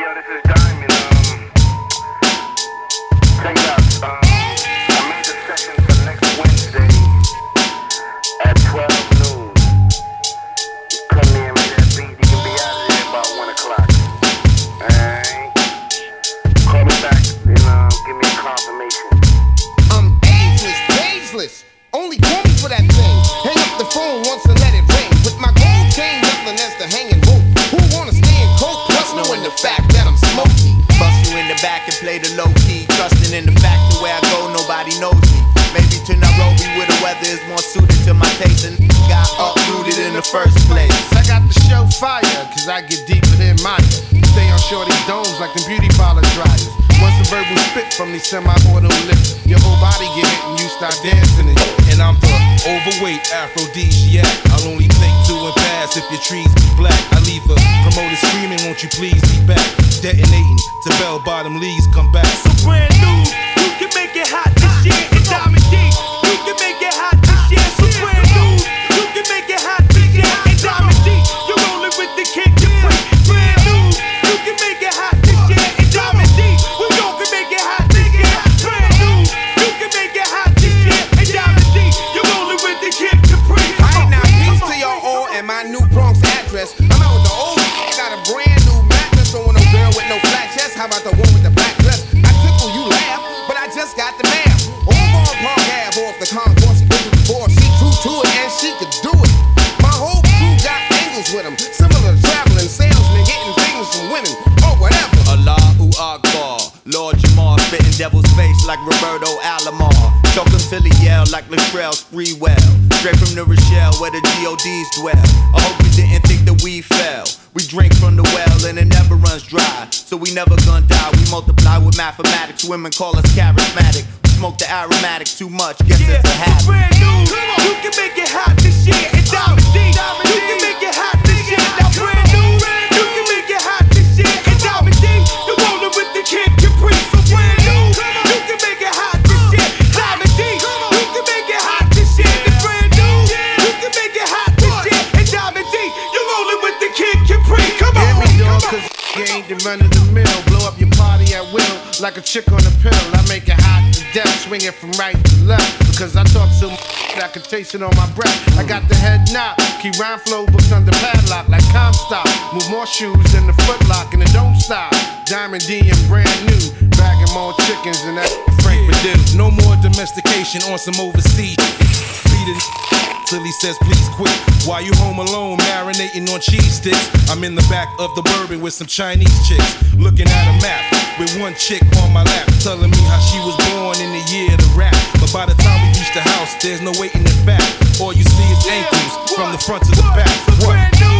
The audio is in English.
yo, this is Diamond. Check it out. I made the session for next Wednesday at 12 noon. Come here and make that beat. You can be out of there about 1 o'clock. Alright? Call me back and give me a confirmation. I'm ageless. Only call me for that thing. Hang up the phone once and let it ring. With my gold chain, nothing as the hanging rope. Who wanna stay in coke? Plus knowing the fact that I'm smoky. Bust you in the back and play the low key. Trusting in the fact that where I go, nobody knows me. Maybe to Nairobi where the weather is more suited to my taste and got uprooted in the first place. I got the show fire, cause I get deeper than Maya. Stay on shorty's domes like the beauty parlor dryers. Once the verbal spit from these semi-auto lips, your whole body get hit and you start dancing. And I'm the overweight aphrodisiac. I'll only take two and pass if your trees be black. I leave a promoter screaming, won't you please be back? Detonating to bell-bottom leaves come back. So brand new, you can make it hot this year. And Diamond D, you can make it hot this year. So brand new, you can make it hot this year. And Diamond D, you're rolling with the Kid Capri. Brand new, you can make it hot this year. And Diamond D, we gon' make it hot this year. Brand new, you can make it hot this year. And Diamond D, you're rolling with the Kid Capri. Alright, now peace to y'all all and my new Bronx address. I'm out with the old got a brand new mattress. Don't want no girl with no flat chest. How about the one with the black dress? I tickle, you laugh, but I just got the math. Over on Park Ave, off the concourse, she went before. She true to it and she could do it. My whole crew got angles with them, similar to traveling salesmen getting things from women or whatever. Allahu Akbar, Lord Jamar spitting devil's face like Roberto Alomar. Choke him till he yell like Latrell Sprewell. Straight from the Rochelle where the G.O.Ds dwell. I hope you didn't think that we fell. We drink from the well and it never runs dry. So we never gonna die, we multiply with mathematics. Women call us charismatic. We smoke the aromatic too much, guess it's a habit. Brand new, you can make it hot this year. And Diamond D, you can make it hot this year. Now brand new, you can make it hot this year. And Diamond D, you're rolling with the Kid Capri. So brand new, you can make it hot this year. Diamond D, you can make it hot this year. And brand new, you can make it hot this year. And Diamond D, you're rolling with the Kid Capri. Come on, Hear me, dog, cause you ain't the run of the mill. Blow up your party at will like a chick on a pill. I make it hot to death, swing it from right to left. Because I talk so much that I can taste it on my breath. I got the head knot, keep rhyme flow books under padlock like Comstock. Move more shoes than the footlock and it don't stop. Diamond D and brand new, bagging more chickens than that Frank Perdue. No more domestication on some overseas. Beating till he says please quit. While you home alone marinating on cheese sticks, I'm in the back of the Bourbon with some Chinese chicks, looking at a map with one chick on my lap, telling me how she was born in the year to rap. But by the time we reach the house, there's no waiting in fact. All you see is ankles from the front to the back. What?